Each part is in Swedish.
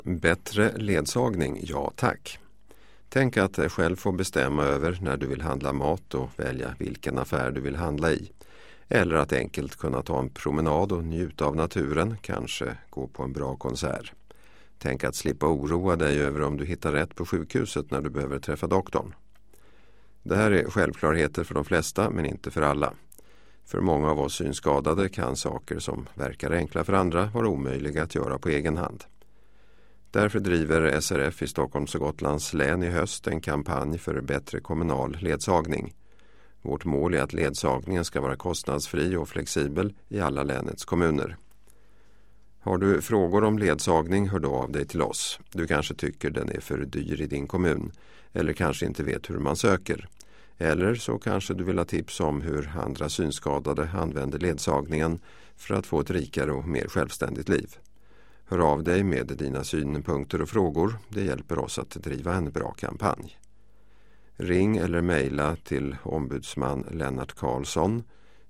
Bättre ledsagning, ja tack. Tänk att själv få bestämma över när du vill handla mat och välja vilken affär du vill handla i. Eller att enkelt kunna ta en promenad och njuta av naturen, kanske gå på en bra konsert. Tänk att slippa oroa dig över om du hittar rätt på sjukhuset när du behöver träffa doktorn. Det här är självklarheter för de flesta, men inte för alla. För många av oss synskadade kan saker som verkar enkla för andra vara omöjliga att göra på egen hand. Därför driver SRF i Stockholms och Gotlands län i höst en kampanj för bättre kommunal ledsagning. Vårt mål är att ledsagningen ska vara kostnadsfri och flexibel i alla länets kommuner. Har du frågor om ledsagning, hör då av dig till oss. Du kanske tycker den är för dyr i din kommun, eller kanske inte vet hur man söker. Eller så kanske du vill ha tips om hur andra synskadade använder ledsagningen för att få ett rikare och mer självständigt liv. Hör av dig med dina synpunkter och frågor. Det hjälper oss att driva en bra kampanj. Ring eller mejla till ombudsman Lennart Karlsson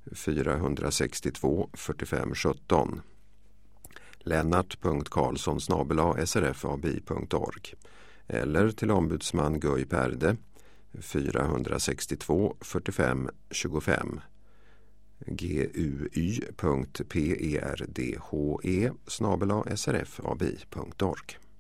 462 45 17. lennart.karlsson@srfabi.org eller till ombudsman Guy Perde 462 45 25 guy.perdhe@srfabi.org.